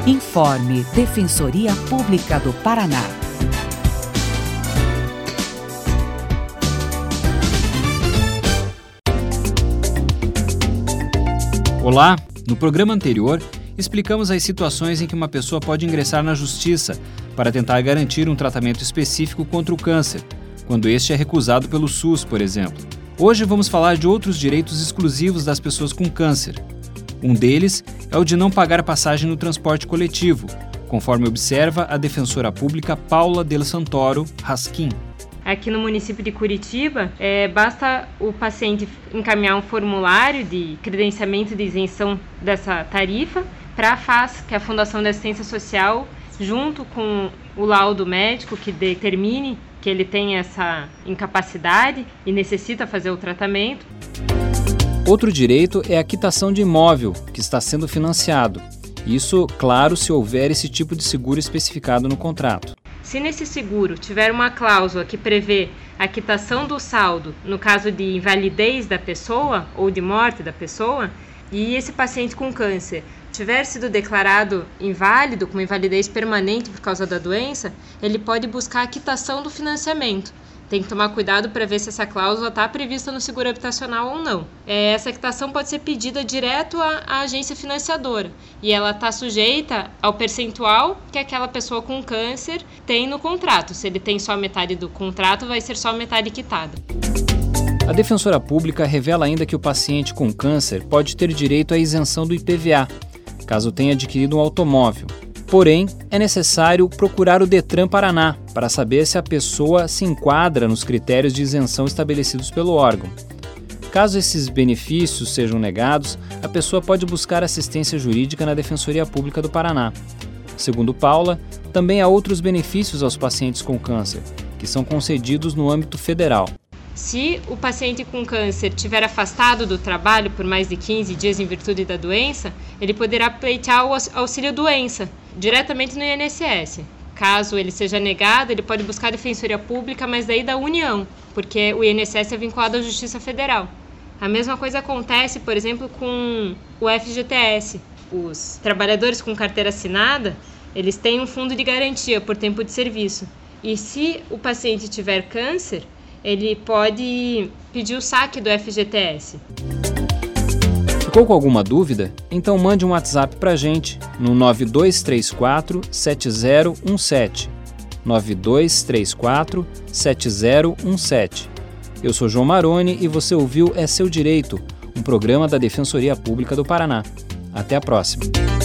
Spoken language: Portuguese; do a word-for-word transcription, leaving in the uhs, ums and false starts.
Informe Defensoria Pública do Paraná. Olá! No programa anterior, explicamos as situações em que uma pessoa pode ingressar na Justiça para tentar garantir um tratamento específico contra o câncer, quando este é recusado pelo SUS, por exemplo. Hoje vamos falar de outros direitos exclusivos das pessoas com câncer. Um deles é o de não pagar passagem no transporte coletivo, conforme observa a defensora pública Paula Del Santoro Raskin. Aqui no município de Curitiba, é, basta o paciente encaminhar um formulário de credenciamento de isenção dessa tarifa para a F A S, que é a Fundação de Assistência Social, junto com o laudo médico que determine que ele tem essa incapacidade e necessita fazer o tratamento. Outro direito é a quitação de imóvel, que está sendo financiado. Isso, claro, se houver esse tipo de seguro especificado no contrato. Se nesse seguro tiver uma cláusula que prevê a quitação do saldo no caso de invalidez da pessoa ou de morte da pessoa, e esse paciente com câncer tiver sido declarado inválido, com invalidez permanente por causa da doença, ele pode buscar a quitação do financiamento. Tem que tomar cuidado para ver se essa cláusula está prevista no seguro habitacional ou não. É, essa quitação pode ser pedida direto à, à agência financiadora e ela está sujeita ao percentual que aquela pessoa com câncer tem no contrato. Se ele tem só metade do contrato, vai ser só metade quitada. A defensora pública revela ainda que o paciente com câncer pode ter direito à isenção do I P V A, caso tenha adquirido um automóvel. Porém, é necessário procurar o Detran Paraná para saber se a pessoa se enquadra nos critérios de isenção estabelecidos pelo órgão. Caso esses benefícios sejam negados, a pessoa pode buscar assistência jurídica na Defensoria Pública do Paraná. Segundo Paula, também há outros benefícios aos pacientes com câncer, que são concedidos no âmbito federal. Se o paciente com câncer estiver afastado do trabalho por mais de quinze dias em virtude da doença, ele poderá pleitear o auxílio-doença diretamente no I N S S. Caso ele seja negado, ele pode buscar a Defensoria Pública, mas daí da União, porque o I N S S é vinculado à Justiça Federal. A mesma coisa acontece, por exemplo, com o F G T S. Os trabalhadores com carteira assinada, eles têm um fundo de garantia por tempo de serviço. E se o paciente tiver câncer, ele pode pedir o saque do F G T S. Ficou com alguma dúvida? Então mande um WhatsApp para a gente no nove dois três quatro sete zero um sete. nove dois três quatro sete zero um sete. Eu sou João Maroni e você ouviu É Seu Direito, um programa da Defensoria Pública do Paraná. Até a próxima.